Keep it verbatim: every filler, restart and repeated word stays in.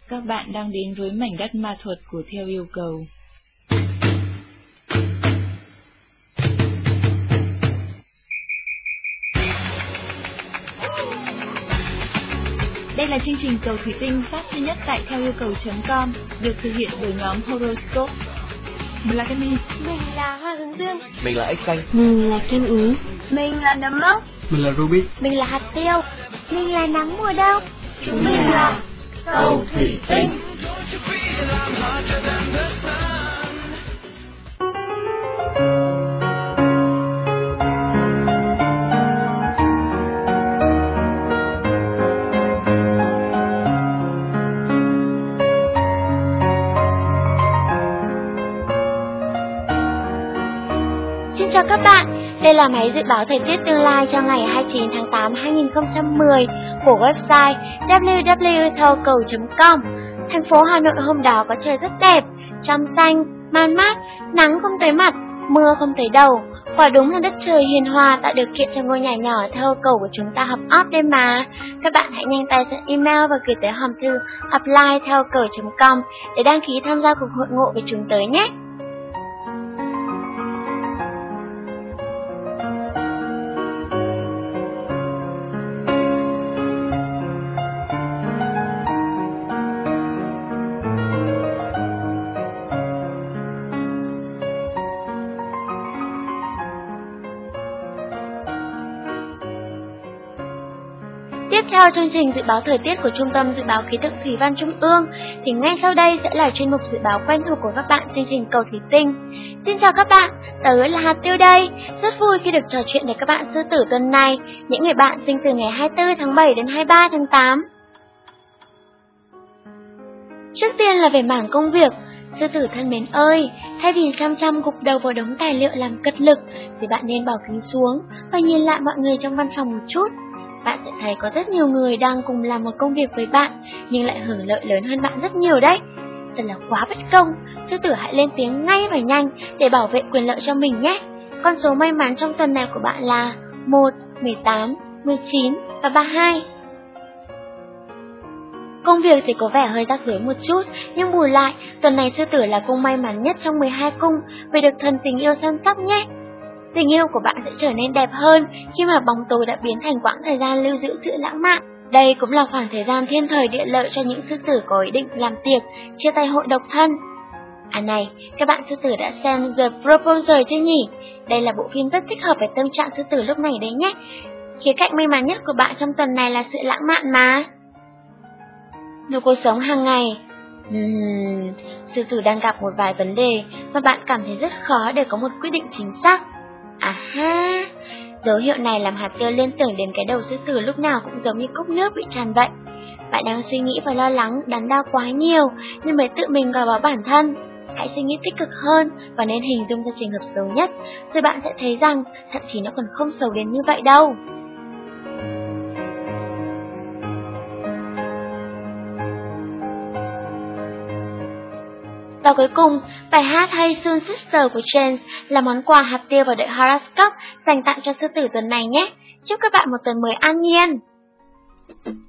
Các bạn đang đến với mảnh đất ma thuật của Theo Yêu Cầu. Đây là chương trình Cầu Thủy Tinh phát duy nhất tại theo yêu cầu chấm com, được thực hiện bởi nhóm Horoscope. Mình là Cami. Mình là Hoa Hướng Dương. Mình là Ếch Xanh. Mình là Kim Ý. Mình là Nấm Mốc. Mình là Ruby. Mình là Hạt Tiêu. Mình là Nắng Mùa Đông. Chúng mình là Cầu Thủy Tinh. Xin chào các bạn, đây là máy dự báo thời tiết tương lai cho ngày hai mươi chín tháng tám năm hai nghìn không trăm mười của website w w w chấm theo cầu chấm com. Thành phố Hà Nội hôm đó có trời rất đẹp, trong xanh, man mát, nắng không tới mặt, mưa không tới đầu. Quả đúng là đất trời hiền hòa tạo điều kiện cho ngôi nhà nhỏ theo cầu của chúng ta hấp ấp đây mà. Các bạn hãy nhanh tay soạn email và gửi tới hòm thư apply theo cầu chấm com để đăng ký tham gia cuộc hội ngộ với chúng tới nhé. Tiếp theo chương trình dự báo thời tiết của Trung tâm Dự báo Khí tượng Thủy văn Trung ương thì ngay sau đây sẽ là chuyên mục dự báo quen thuộc của các bạn chương trình Cầu Thủy Tinh. Xin chào các bạn, tớ là Hạt Tiêu đây. Rất vui khi được trò chuyện với các bạn sư tử tuần này, những người bạn sinh từ ngày hai mươi tư tháng bảy đến hai mươi ba tháng tám. Trước tiên là về mảng công việc. Sư tử thân mến ơi, thay vì chăm chăm gục đầu vào đống tài liệu làm cật lực thì bạn nên bỏ kính xuống và nhìn lại mọi người trong văn phòng một chút. Bạn sẽ thấy có rất nhiều người đang cùng làm một công việc với bạn nhưng lại hưởng lợi lớn hơn bạn rất nhiều đấy. Thật là quá bất công, sư tử hãy lên tiếng ngay và nhanh để bảo vệ quyền lợi cho mình nhé. Con số may mắn trong tuần này của bạn là một, mười tám, mười chín và ba mươi hai. Công việc thì có vẻ hơi rắc rối một chút, nhưng bù lại, tuần này sư tử là cung may mắn nhất trong mười hai cung vì được thần tình yêu săn sóc nhé. Tình yêu của bạn sẽ trở nên đẹp hơn khi mà bóng tối đã biến thành quãng thời gian lưu giữ sự lãng mạn. Đây cũng là khoảng thời gian thiên thời địa lợi cho những sư tử có ý định làm tiệc, chia tay hội độc thân. À này, các bạn sư tử đã xem The Proposal chưa nhỉ? Đây là bộ phim rất thích hợp với tâm trạng sư tử lúc này đấy nhé. Khía cạnh may mắn nhất của bạn trong tuần này là sự lãng mạn mà. Trong cuộc sống hàng ngày, uhm, sư tử đang gặp một vài vấn đề mà bạn cảm thấy rất khó để có một quyết định chính xác. À ha, dấu hiệu này làm Hạt Tiêu liên tưởng đến cái đầu sư tử lúc nào cũng giống như cốc nước bị tràn vậy. Bạn đang suy nghĩ và lo lắng, đắn đo quá nhiều nhưng mới tự mình gò bó bản thân. Hãy suy nghĩ tích cực hơn và nên hình dung ra trường hợp xấu nhất, rồi bạn sẽ thấy rằng thậm chí nó còn không xấu đến như vậy đâu. Và cuối cùng, bài hát Hey Soon Sister của Chance là món quà Hạt Tiêu và đội Horoscope dành tặng cho sư tử tuần này nhé. Chúc các bạn một tuần mới an nhiên!